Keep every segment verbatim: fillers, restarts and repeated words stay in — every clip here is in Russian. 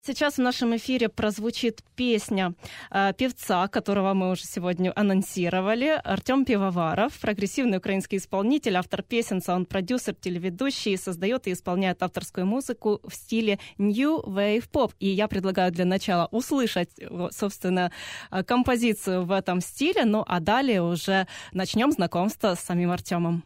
Сейчас в нашем эфире прозвучит песня э, певца, которого мы уже сегодня анонсировали, Артем Пивоваров, прогрессивный украинский исполнитель, автор песен, саунд-продюсер, телеведущий, создает и исполняет авторскую музыку в стиле New Wave Pop. И я предлагаю для начала услышать, собственно, композицию в этом стиле, ну а далее уже начнем знакомство с самим Артемом.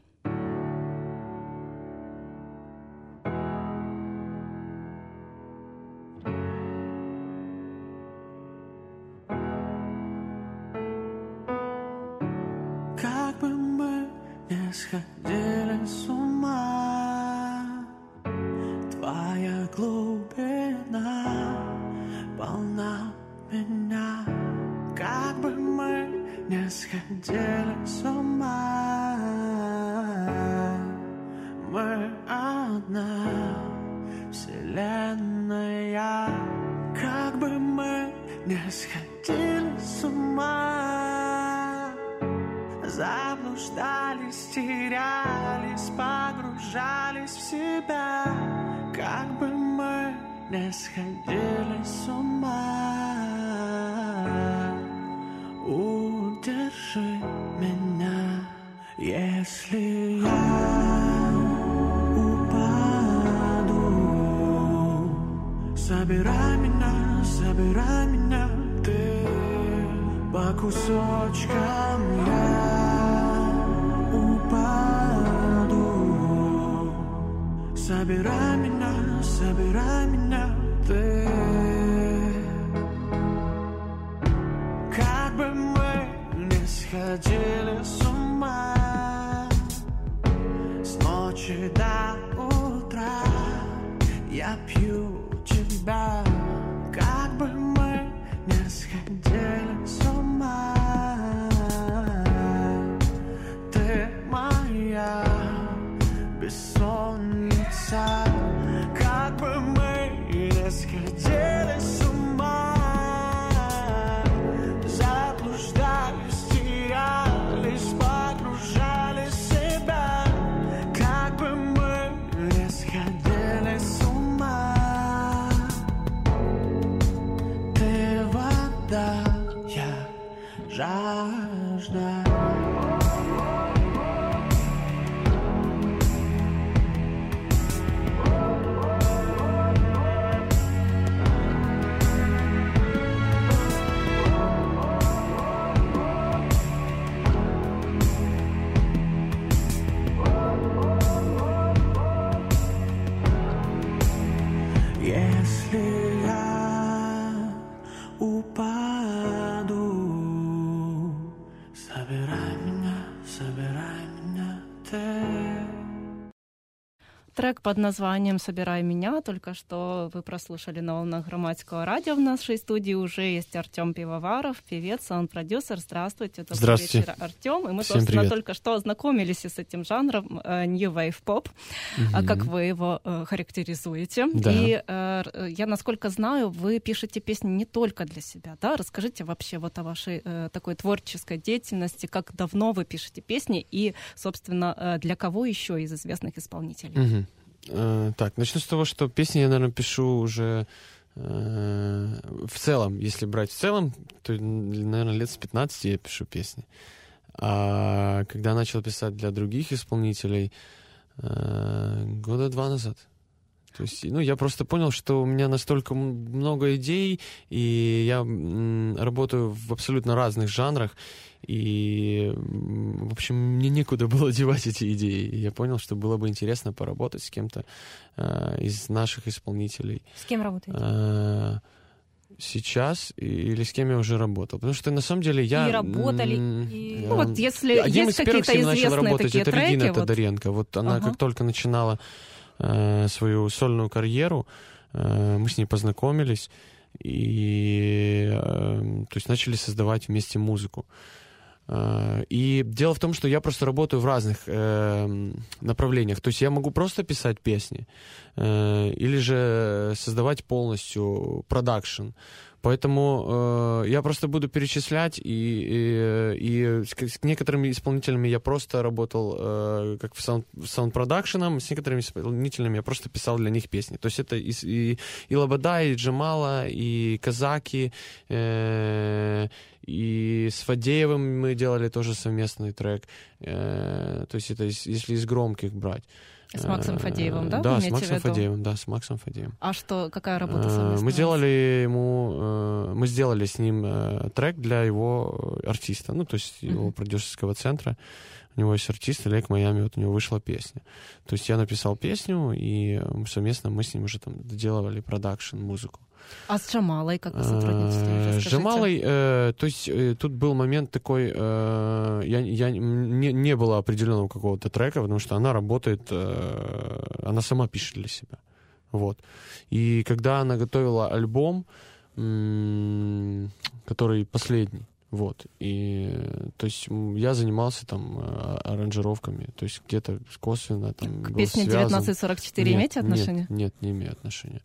Сходили с ума, твоя глубина полна меня. Как бы мы не сходили с ума, мы одна вселенная. Как бы мы не сходили с ума, заблуждались, терялись, погружались в себя. Как бы мы не сходили с ума, удержи меня, если я упаду. Собирай меня, собирай меня, ты по кусочкам. Я собирай меня, собирай меня, ты. Как бы мы не сходили с ума, с ночи до утра я пью тебя. Как бы мы не сходили с ума, ты моя бессонница. Как бы мы не сходили с ума, заблуждались, терялись, погружались в себя. Как бы мы не сходили с ума, ты вода, я жажда. Если я упаду, собирай меня, собирай меня, ты. Трек под названием «Собирай меня» только что вы прослушали на волнах Громадского радио. В нашей студии уже есть Артем Пивоваров, певец, саунд-продюсер. Здравствуйте. Добрый Здравствуйте. вечер, Артем. И мы, Всем собственно, привет. только что ознакомились с этим жанром э, New Wave Pop, Угу. как вы его э, характеризуете. Да. И э, я, насколько знаю, вы пишете песни не только для себя, да? Расскажите вообще вот о вашей э, такой творческой деятельности, как давно вы пишете песни и, собственно, э, для кого еще из известных исполнителей? Угу. Э, так, начну с того, что песни я, наверное, пишу уже э, в целом, если брать в целом, то, наверное, лет с пятнадцати я пишу песни. А когда начал писать для других исполнителей, э, года два назад. То есть, ну, я просто понял, что у меня настолько много идей, и я м, работаю в абсолютно разных жанрах, и, в общем, мне некуда было девать эти идеи. И я понял, что было бы интересно поработать с кем-то э, из наших исполнителей. С кем работаете? Э, сейчас или с кем я уже работал. Потому что, на самом деле, я... И работали, м, и- э, Ну, вот если Один есть из первых, какие-то с кем начал известные работать, такие это треки, Регина вот- Тодоренко. Вот она Ага. как только начинала э, свою сольную карьеру, э, мы с ней познакомились и э, то есть начали создавать вместе музыку. Э, и дело в том, что я просто работаю в разных э, направлениях. То есть я могу просто писать песни э, или же создавать полностью продакшн Поэтому э, я просто буду перечислять, и, и, и с, с некоторыми исполнителями я просто работал э, как в саунд, саунд-продакшеном, с некоторыми исполнителями я просто писал для них песни. То есть это и, и, и Лобода, и Джамала, и Казаки, э, и с Фадеевым мы делали тоже совместный трек. Э, то есть это если из громких брать. С Максом Фадеевым, да? Да, с Максом Фадеевым, да, с Максом Фадеевым. А что, какая работа совместная? Мы сделали ему, мы сделали с ним трек для его артиста, ну, то есть его mm-hmm. продюсерского центра. У него есть артист, Лейк Майами, вот у него вышла песня. То есть я написал песню, и совместно мы с ним уже там доделывали продакшн, музыку. А с Джамалой как вы сотрудничаете? С Джамалой, э, то есть э, тут был момент такой, э, я, я, не, не было определенного какого-то трека, потому что она работает, э, она сама пишет для себя. Вот. И когда она готовила альбом, м- который последний, вот, и, то есть я занимался там аранжировками, то есть где-то косвенно там к был песне связан. девятнадцать сорок четыре нет, имеете отношение? Нет, нет, не имею отношения.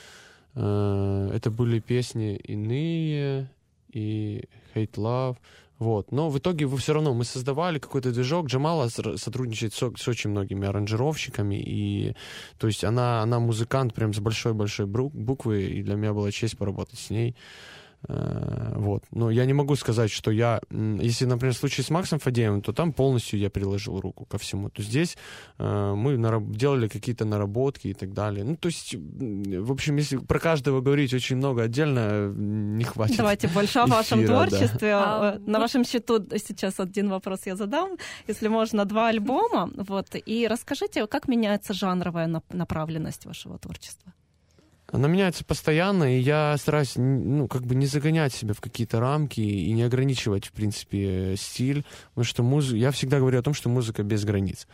Это были песни иные и Hate Love. Вот. Но в итоге вы все равно мы создавали какой-то движок. Джамала сотрудничает с, с очень многими аранжировщиками. И, то есть она, она музыкант прям с большой-большой буквы. И для меня была честь поработать с ней. Вот. Но я не могу сказать, что я... Если, например, в случае с Максом Фадеевым, то там полностью я приложил руку ко всему. То здесь э, мы нараб- делали какие-то наработки и так далее. Ну, то есть, в общем, если про каждого говорить очень много отдельно, не хватит. Давайте больше о вашем эфира, творчестве. Да. На вашем счету сейчас один вопрос я задам. Если можно, два альбома. Вот. И расскажите, как меняется жанровая направленность вашего творчества? Она меняется постоянно, и я стараюсь, ну, как бы не загонять себя в какие-то рамки и не ограничивать, в принципе, стиль, потому что муз... я всегда говорю о том, что музыка без границ.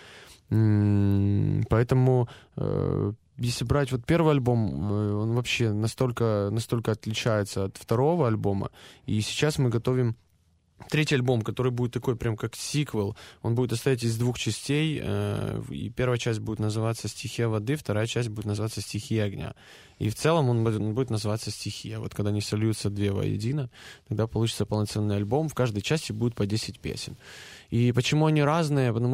Поэтому, если брать вот первый альбом, он вообще настолько, настолько отличается от второго альбома, и сейчас мы готовим третий альбом, который будет такой прям как сиквел, он будет состоять из двух частей, э, и первая часть будет называться «Стихия воды», вторая часть будет называться «Стихия огня». И в целом он будет называться «Стихия». Вот когда они сольются две воедино, тогда получится полноценный альбом, в каждой части будет по десять песен. И почему они разные? Потому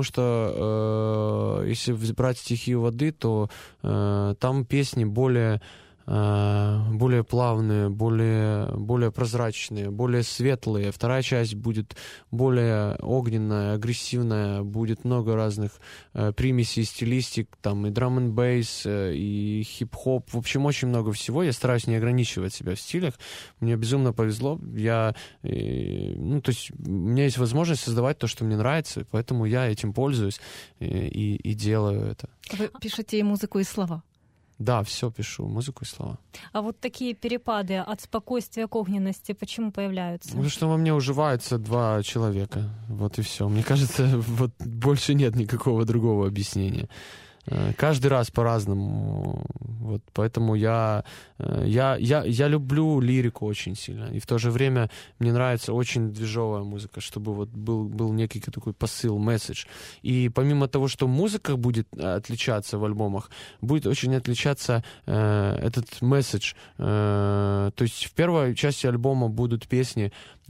что э, если брать «Стихию воды», то э, там песни более... более плавные, более, более прозрачные, более светлые. Вторая часть будет более огненная, агрессивная, будет много разных э, примесей, стилистик, там и драм-н-бейс, э, и хип-хоп, в общем, очень много всего. Я стараюсь не ограничивать себя в стилях. Мне безумно повезло. Я, э, ну, то есть у меня есть возможность создавать то, что мне нравится, поэтому я этим пользуюсь и, и, и делаю это. Вы пишете и музыку, и слова? Да, все пишу, музыку и слова. А вот такие перепады от спокойствия к огненности почему появляются? Потому что во мне уживаются два человека. Вот и все. Мне кажется, вот больше нет никакого другого объяснения. Каждый раз по-разному. Вот, поэтому я, я, я, я люблю лирику очень сильно. И в то же время мне нравится очень движовая музыка, чтобы вот был, был некий такой посыл, месседж. И помимо того, что музыка будет отличаться в альбомах, будет очень отличаться э, этот месседж. Э, то есть в первой части альбома будут песни,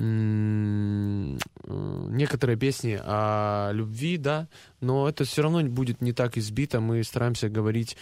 м- некоторые песни о любви, да, но это все равно будет не так избито. Мы стараемся говорить,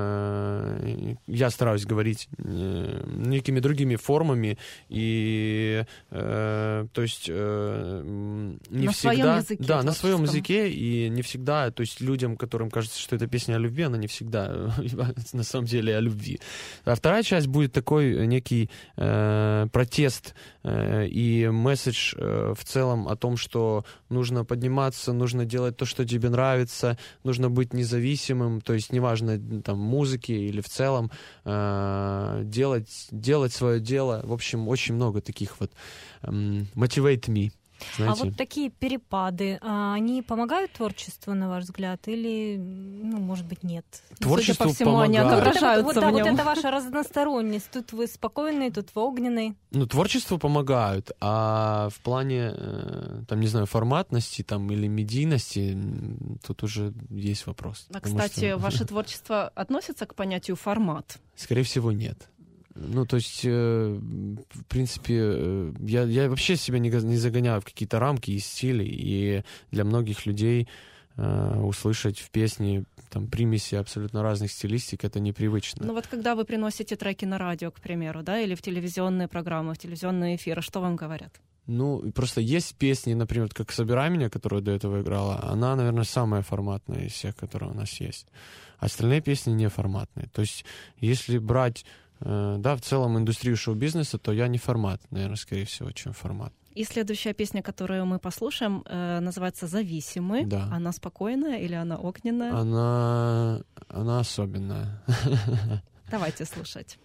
э, я стараюсь говорить э, некими другими формами, и э, то есть э, не на всегда... своем языке. Да, на своем языке, и не всегда, то есть людям, которым кажется, что это песня о любви, она не всегда на самом деле о любви. А вторая часть будет такой некий э, протест э, и месседж э, в целом о том, что нужно подниматься, нужно делать то, что тебе нравится, нужно быть независимым, то есть неважно, там, музыки или в целом, э, делать, делать свое дело. В общем, очень много таких вот э, motivate me. Знаете? А вот такие перепады, они помогают творчеству, на ваш взгляд, или, ну, может быть, нет? Творчеству Судя по всему, помогает. они отображаются вот, в да, нем. вот это ваша разносторонность. Тут вы спокойный, тут вы огненный. Ну, творчеству помогают, а в плане, там, не знаю, форматности там, или медийности, тут уже есть вопрос. А, кстати, что... ваше творчество относится к понятию формат? Скорее всего, нет. Ну, то есть, э, в принципе, э, я, я вообще себя не, не загоняю в какие-то рамки и стили, и для многих людей э, услышать в песне там примеси абсолютно разных стилистик — это непривычно. Ну вот когда вы приносите треки на радио, к примеру, да, или в телевизионные программы, в телевизионные эфиры, что вам говорят? Ну, просто есть песни, например, как «Собирай меня», которая до этого играла, она, наверное, самая форматная из всех, которые у нас есть. Остальные песни не форматные. То есть, если брать, э, да, в целом индустрию шоу-бизнеса, то я не формат, наверное, скорее всего, чем формат. И следующая песня, которую мы послушаем, э, называется «Зависимы». Да. Она спокойная или она огненная? Она, она особенная. Давайте слушать.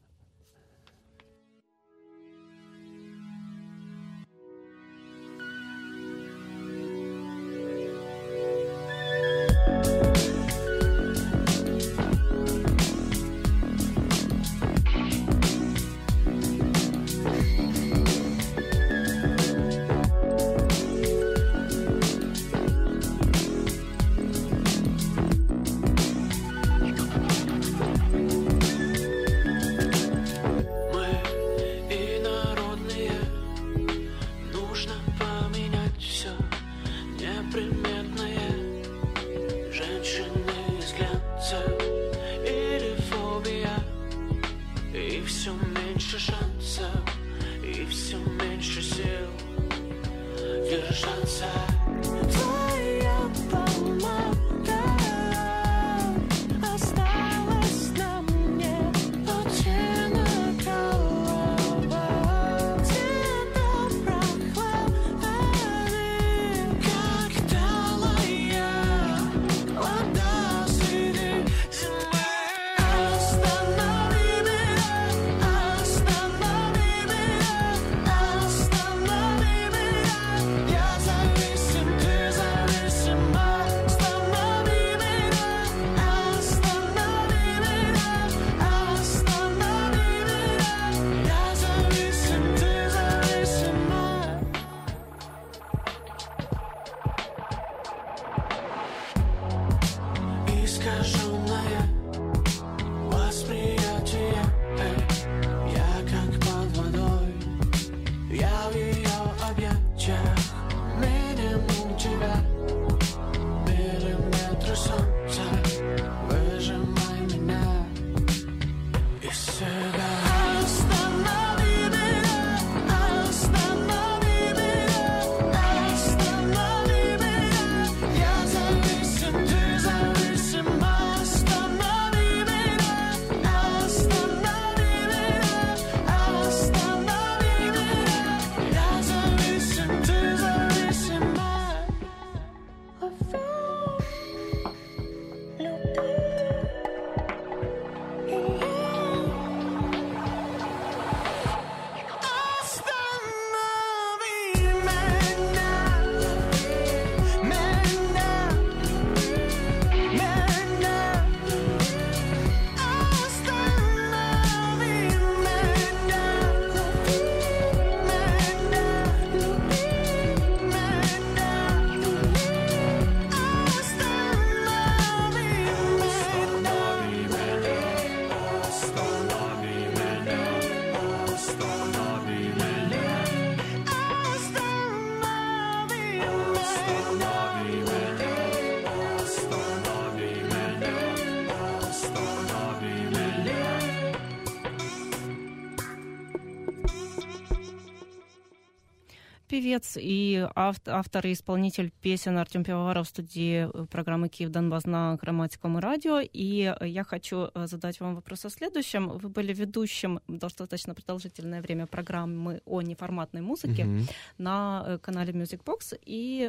Певец и автор и исполнитель песен Артем Пивоваров в студии программы «Киев Донбасс» на Громадском радио. И я хочу задать вам вопрос о следующем. Вы были ведущим достаточно продолжительное время программы о неформатной музыке mm-hmm. на канале Music Box. И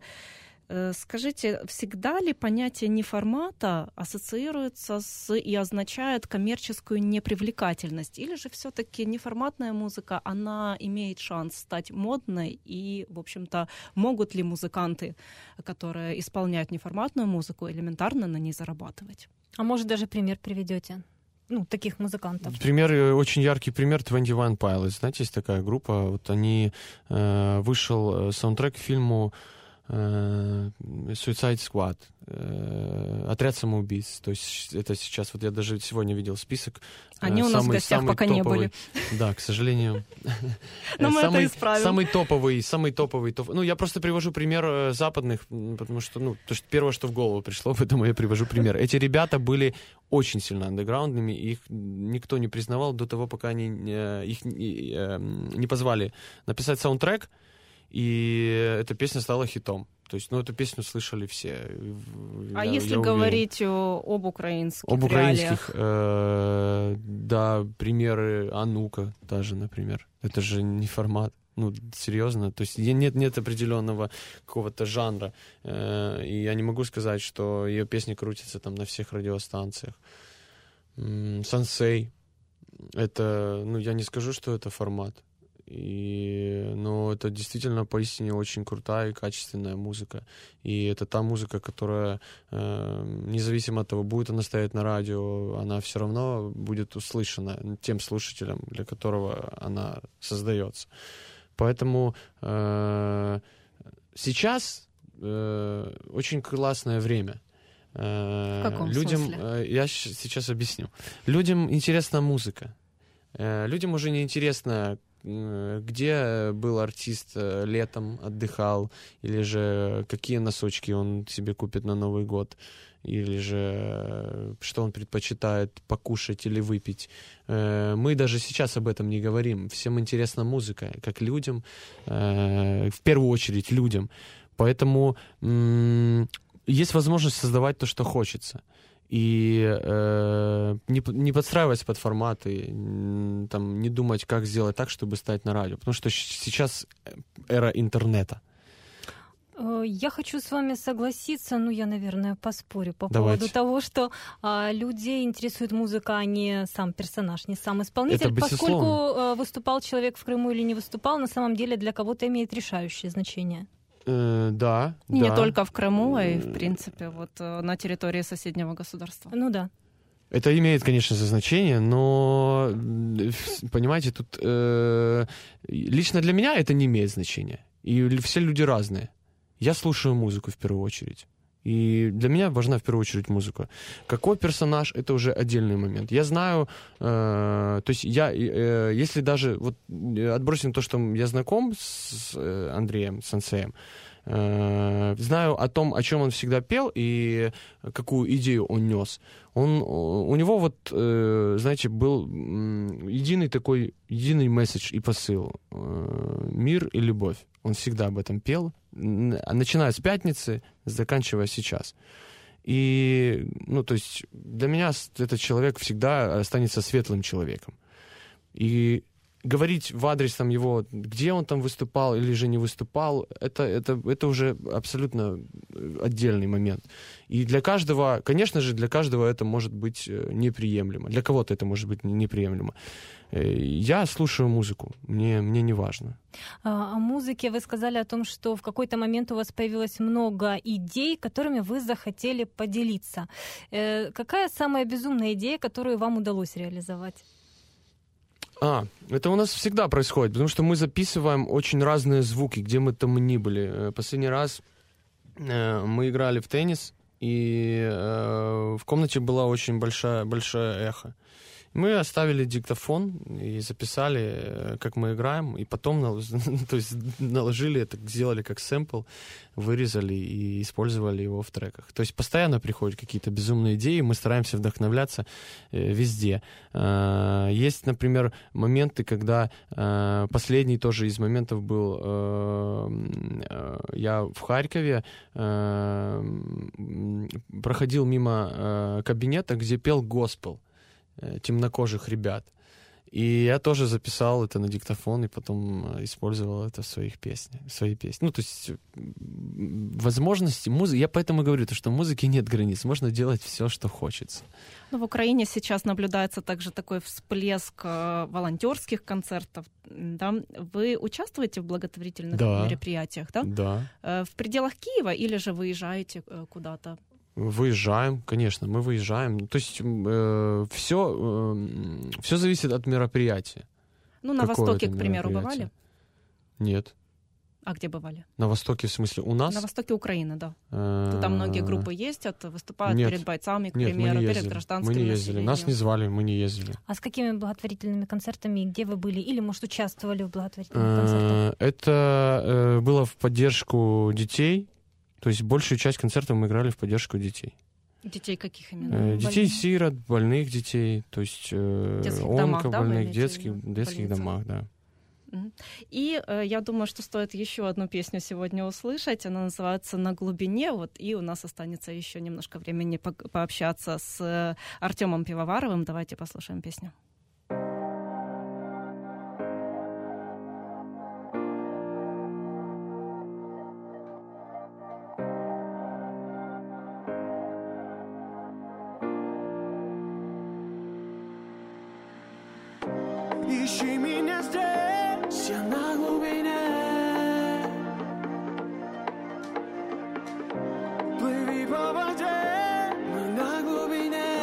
скажите, всегда ли понятие неформата ассоциируется с и означает коммерческую непривлекательность? Или же все-таки неформатная музыка, она имеет шанс стать модной? И, в общем-то, могут ли музыканты, которые исполняют неформатную музыку, элементарно на ней зарабатывать? А может, даже пример приведете? Ну, таких музыкантов. Пример, очень яркий пример двадцать один Pilots. Знаете, есть такая группа. Вот они, э, вышел саундтрек к фильму Suicide Squad. э, «Отряд самоубийц». То есть это сейчас, вот я даже сегодня видел список. Они э, у нас самый, в гостях самый пока топовый, не были. Да, к сожалению. Но мы это Самый- исправим. Самый топовый, самый топовый. топ- Ну, я просто привожу пример э, западных, м, потому что, ну, то, что первое, что в голову пришло, поэтому я привожу пример. Эти ребята были очень сильно андеграундными, их никто не признавал до того, пока они э, их не, э, не позвали написать саундтрек, и эта песня стала хитом. То есть, ну, эту песню слышали все. А Я- если я уверен. говорить о- об украинских Об реалиях? украинских, э, да, примеры Анука даже, например. Это же не формат. Ну, серьезно. То есть е- нет, нет определенного какого-то жанра. Э, и я не могу сказать, что ее песни крутятся там на всех радиостанциях. М, Сансей. Это, ну, я не скажу, что это формат. И, но это действительно поистине очень крутая и качественная музыка. И это та музыка, которая, э, независимо от того, будет она стоять на радио, она все равно будет услышана тем слушателем, для которого она создается. Поэтому э, сейчас э, очень классное время. Э, В каком людям, смысле? э, я щ- сейчас объясню. Людям интересна музыка. Э, людям уже не интересно, э, где был артист э, летом, отдыхал, или же какие носочки он себе купит на Новый год, или же э, что он предпочитает покушать или выпить. Э, Мы даже сейчас об этом не говорим. Всем интересна музыка, как людям, э, в первую очередь людям. Поэтому м, есть возможность создавать то, что хочется. И э, не, п- не подстраиваться под форматы, м, там, не думать, как сделать так, чтобы стать на радио. Потому что щ- сейчас эра интернета. Э, Я хочу с вами согласиться, ну, я, наверное, поспорю по Давайте. поводу того, что а, людей интересует музыка, а не сам персонаж, не сам исполнитель. Это Поскольку безусловно. э, выступал человек в Крыму или не выступал, на самом деле для кого-то имеет решающее значение. Э, да, И не да. только в Крыму, а и, в принципе, вот э, на территории соседнего государства. Ну да. Это имеет, конечно же, значение, но, м, понимаете, тут э, лично для меня это не имеет значения. И л- все люди разные. Я слушаю музыку в первую очередь. И для меня важна в первую очередь музыка. Какой персонаж — это уже отдельный момент. Я знаю, э, то есть я, э, если даже вот э, отбросим то, что я знаком с э, Андреем Сансеем, э, знаю о том, о чем он всегда пел и какую идею он нес. Он, у него вот, э, знаете, был м, единый такой, единый месседж и посыл. Э, мир и любовь. Он всегда об этом пел, н- начиная с пятницы, заканчивая сейчас. И, ну, то есть для меня с- этот человек всегда останется светлым человеком. И говорить в адрес там его, где он там выступал или же не выступал, это, это, это уже абсолютно отдельный момент. И для каждого, конечно же, для каждого это может быть э, неприемлемо. Для кого-то это может быть неприемлемо. Э, Я слушаю музыку, мне, мне не важно. А, О музыке вы сказали о том, что в какой-то момент у вас появилось много идей, которыми вы захотели поделиться. Э, Какая самая безумная идея, которую вам удалось реализовать? А, это у нас всегда происходит, потому что мы записываем очень разные звуки, где мы там ни были. Э, Последний раз э, мы играли в теннис, и э, в комнате была очень большая, большое эхо. Мы оставили диктофон и записали, э, как мы играем, и потом нал- то есть наложили это, сделали как сэмпл, вырезали и использовали его в треках. То есть постоянно приходят какие-то безумные идеи, мы стараемся вдохновляться э, везде. Э, Есть, например, моменты, когда э, последний тоже из моментов был, э, э, я в Харькове э, м, проходил мимо э, кабинета, где пел госпел э, темнокожих ребят. И я тоже записал это на диктофон и потом э, использовал это в своих песнях, в своей песне. Ну, то есть м, возможности музыки, я поэтому говорю, то, что в музыке нет границ, можно делать все, что хочется. Ну, в Украине сейчас наблюдается также такой всплеск э, волонтерских концертов. Да? Вы участвуете в благотворительных Да. мероприятиях, да? Да. Э, в пределах Киева или же выезжаете э, куда-то? Выезжаем, конечно, мы выезжаем. То есть э, все, э, все зависит от мероприятия. Ну, на Какое Востоке, это к примеру, мероприятие? бывали? Нет. А где бывали? На Востоке, в смысле, у нас? На востоке Украины, да. Там многие группы ездят, выступают Нет. перед бойцами, к Нет, примеру, мы не перед ездили. гражданским Мы не ездили. Нас не звали, мы не ездили. А с какими благотворительными концертами, где вы были? Или, может, участвовали в благотворительных концертах? Это было в поддержку детей. То есть большую часть концертов мы играли в поддержку детей. Детей каких именно? Детей-сирот, больных детей, то есть онкобольных, да, детских, детских домах, да. И э, я думаю, что стоит еще одну песню сегодня услышать. Она называется «На глубине». Вот, и у нас останется еще немножко времени по- пообщаться с Артемом Пивоваровым. Давайте послушаем песню. Ищи меня здесь, я на глубине. Плыви по воде, мы на глубине.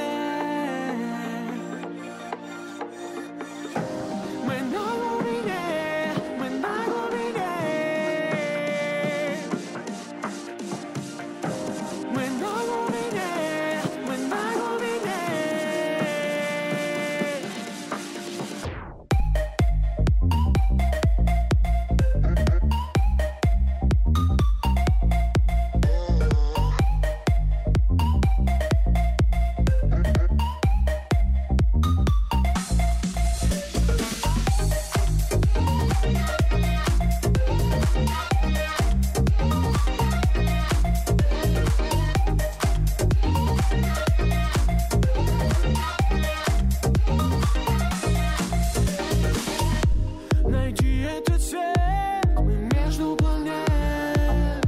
Мы на глубине, мы на глубине. Мы на глубине, мы на глубине. Найди этот свет, мы между планет.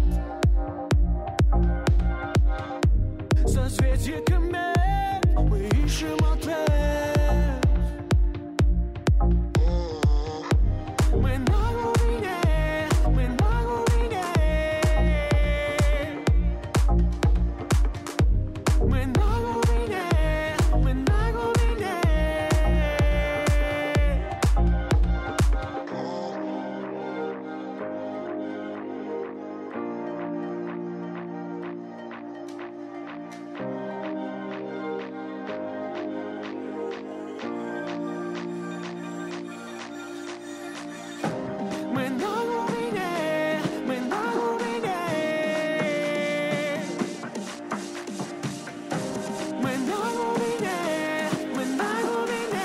Созвездие комет, мы ищем ответ. Мы на глубине, мы на глубине. Мы на глубине, мы на глубине. Мы на глубине, мы на глубине. Мы на глубине, мы на глубине.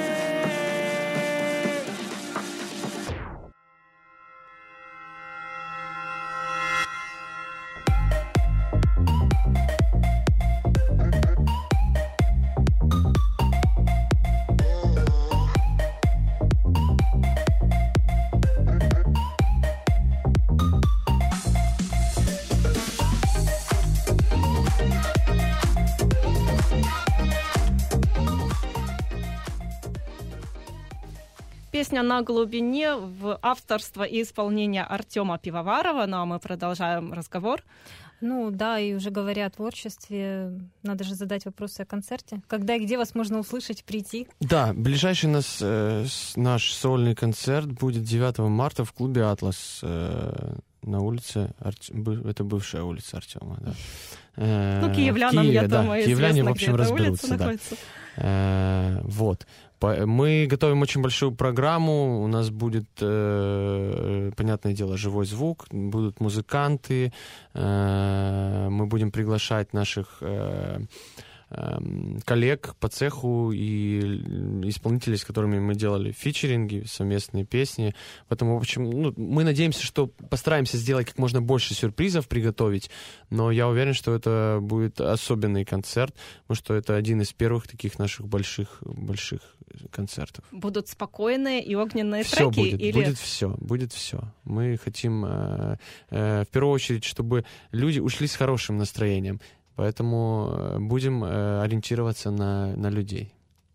Песня «На глубине» в авторство и исполнение Артема Пивоварова. Ну а мы продолжаем разговор. Ну да, и уже говоря о творчестве, надо же задать вопросы о концерте. Когда и где вас можно услышать, прийти? Да, ближайший нас, э, наш сольный концерт будет девятого марта в клубе «Атлас» э, на улице, Арт... это бывшая улица Артема, да. Э, ну, киевлянам, Киеве, я да. думаю, Киевляне, известно, в общем, где эта разберутся, улица да. находится. Э, вот. Мы готовим очень большую программу. У нас будет, э, понятное дело, живой звук, будут музыканты. Э, мы будем приглашать наших э, э, коллег по цеху и исполнителей, с которыми мы делали фичеринги, совместные песни. Поэтому, в общем, ну, мы надеемся, что постараемся сделать как можно больше сюрпризов, приготовить. Но я уверен, что это будет особенный концерт, потому что это один из первых таких наших больших, больших концертов. Будут спокойные и огненные все треки? Будет, или... будет все, будет все. Мы хотим, э, э, в первую очередь, чтобы люди ушли с хорошим настроением. Поэтому будем э, ориентироваться на, на людей.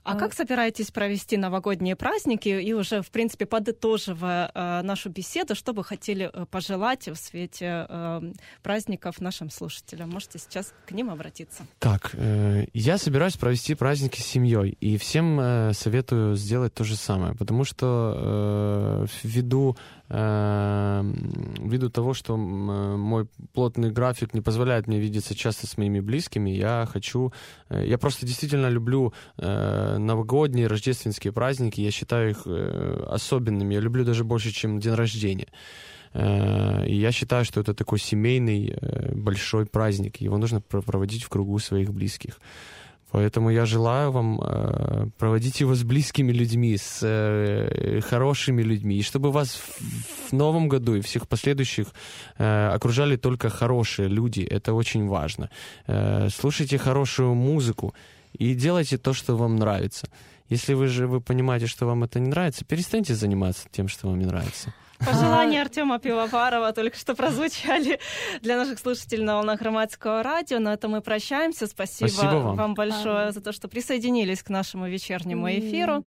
А как собираетесь провести новогодние праздники и уже, в принципе, подытоживая э, нашу беседу, что бы хотели э, пожелать в свете э, праздников нашим слушателям? Можете сейчас к ним обратиться. Так, э, я собираюсь провести праздники с семьей, и всем э, советую сделать то же самое, потому что э, ввиду, э, ввиду того, что э, мой плотный график не позволяет мне видеться часто с моими близкими, я хочу, э, я просто действительно люблю э, новогодние, рождественские праздники, я считаю их э, особенными, я люблю даже больше, чем день рождения. И я считаю, что это такой семейный большой праздник. Его нужно проводить в кругу своих близких. Поэтому я желаю вам проводить его с близкими людьми, с хорошими людьми. И чтобы вас в новом году и всех последующих окружали только хорошие люди. Это очень важно. Слушайте хорошую музыку и делайте то, что вам нравится. Если вы же вы понимаете, что вам это не нравится, перестаньте заниматься тем, что вам не нравится. Пожелания Артема Пивоварова только что прозвучали для наших слушателей на волнах Громадского радио. На этом мы прощаемся. Спасибо, Спасибо вам. вам большое за то, что присоединились к нашему вечернему эфиру.